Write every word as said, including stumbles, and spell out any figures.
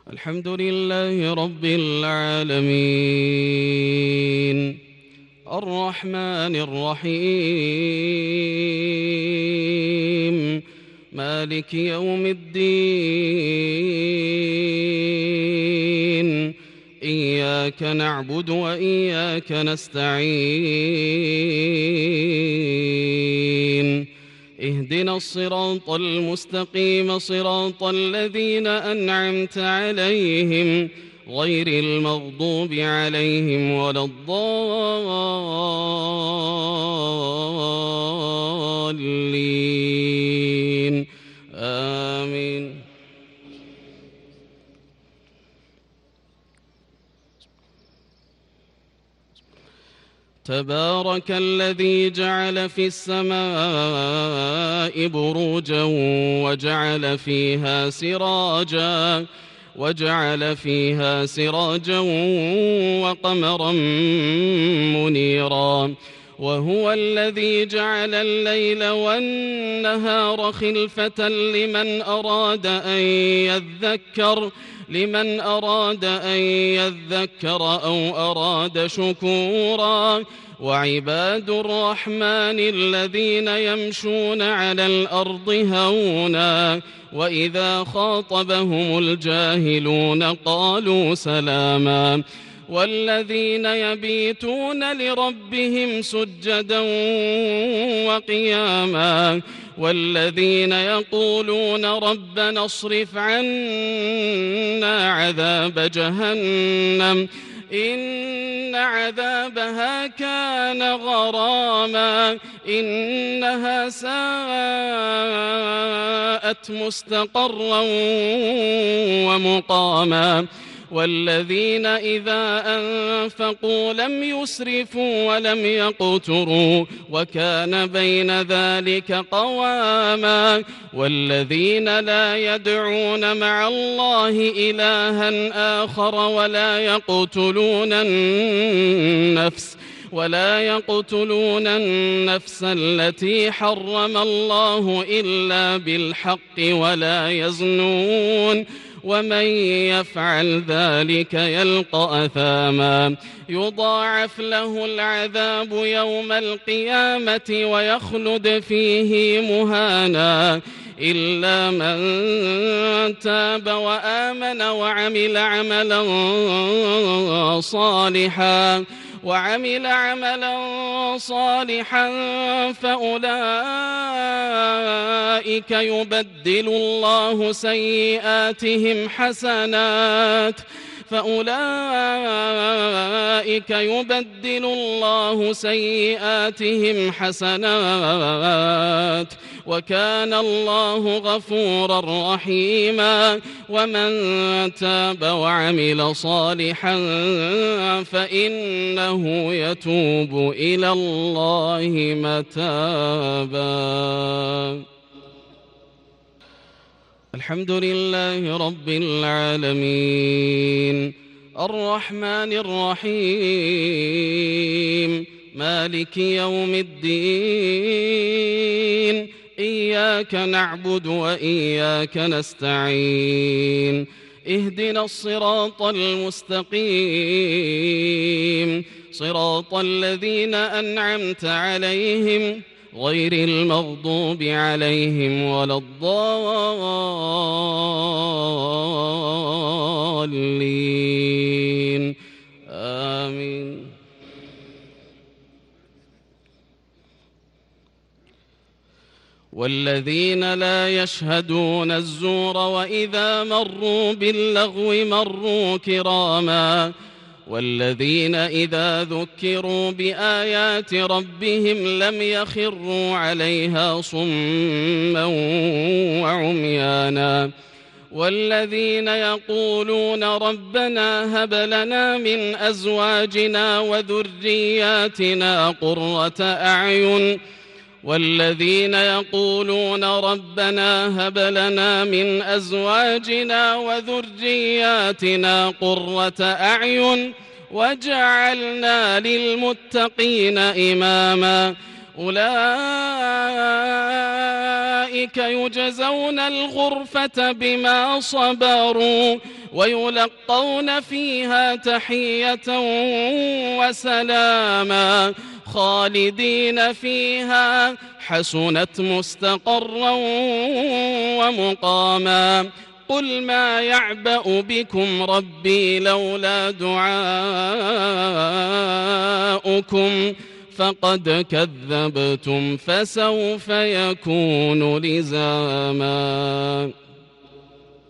الحمد لله رب العالمين الرحمن الرحيم مالك يوم الدين إياك نعبد وإياك نستعين اهدنا الصراط المستقيم صراط الذين أنعمت عليهم غير المغضوب عليهم ولا الضالين آمين. تبارك الذي جعل في السماء بروجا وجعل فيها سراجا وجعل فيها سراجا وقمرا منيرا وهو الذي جعل الليل والنهار خلفة لمن أراد أن يذكر لمن أراد أن يذكر أو أراد شكورا وعباد الرحمن الذين يمشون على الأرض هونا وإذا خاطبهم الجاهلون قالوا سلاما والذين يبيتون لربهم سجدا وقياما والذين يقولون ربنا اصرف عنا عذاب جهنم إن عذابها كان غراما إنها ساءت مستقرا ومقاما والذين إذا أنفقوا لم يسرفوا ولم يقتروا وكان بين ذلك قواما والذين لا يدعون مع الله إلها آخر ولا يقتلون النفس ولا يقتلون النفس التي حرم الله إلا بالحق ولا يزنون ومن يفعل ذلك يلقى أثاما يضاعف له العذاب يوم القيامة ويخلد فيه مهانا إلا من تاب وآمن وعمل عملا صالحا وعمل عملا صالحا فأولئك يبدل الله سيئاتهم حسنات فأولئك يبدل الله سيئاتهم حسنات وكان الله غفورا رحيما ومن تاب وعمل صالحا فإنه يتوب إلى الله متابا. الحمد لله رب العالمين الرحمن الرحيم مالك يوم الدين إياك نعبد وإياك نستعين اهدنا الصراط المستقيم صراط الذين أنعمت عليهم غير المغضوب عليهم ولا الضالين آمين. والذين لا يشهدون الزور وإذا مروا باللغو مروا كراما والذين إذا ذكروا بآيات ربهم لم يخروا عليها صما وعميانا والذين يقولون ربنا هب لنا من أزواجنا وذرياتنا قرة أعين والذين يقولون ربنا هب لنا من أزواجنا وذرياتنا قرة أعين وجعلنا للمتقين إماما أولئك يجزون الغرفة بما صبروا ويلقون فيها تحية وسلاما خالدين فيها حسنت مستقرا ومقاما قل ما يعبأ بكم ربي لولا دعاؤكم فقد كذبتم فسوف يكون لزاما.